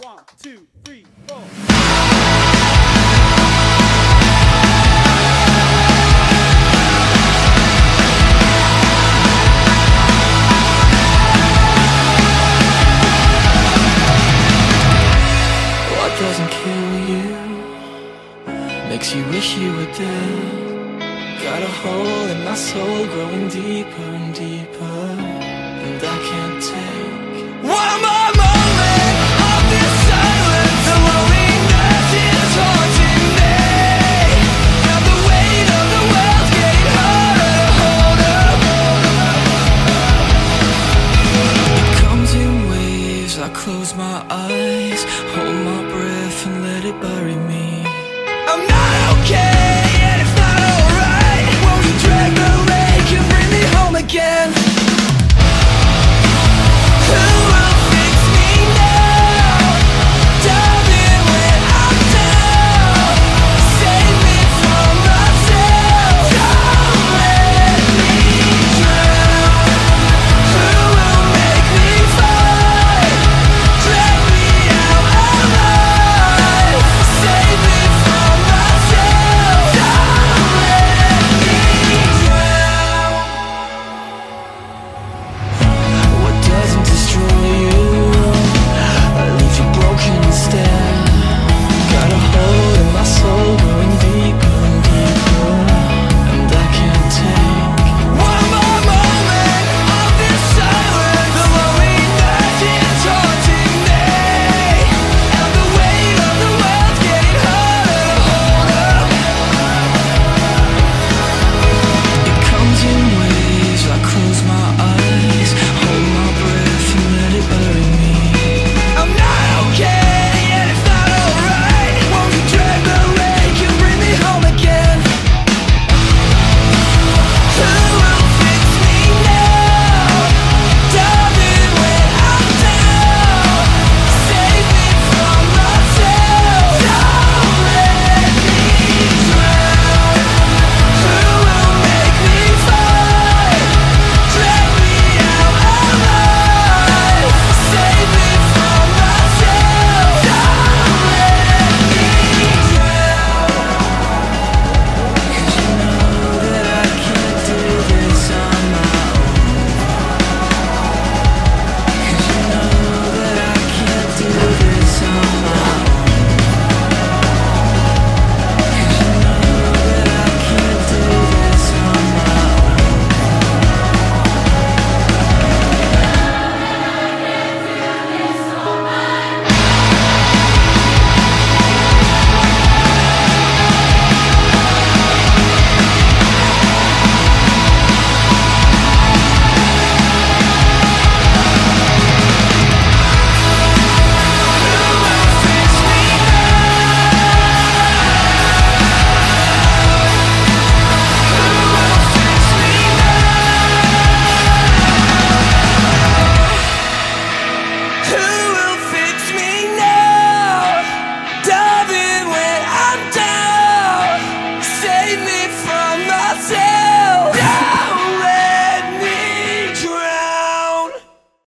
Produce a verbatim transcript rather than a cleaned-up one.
One, two, three, four. What doesn't kill you makes you wish you were dead. Got a hole in my soul growing deeper and deeper, and I can't take one more moment of this silence. The loneliness is haunting me, and the weight of the world's getting harder to hold up. It comes in waves, I close my eyes, hold my breath and let it bury me. I'm not okay, and it's not alright. Won't you drag the lake and bring me home again?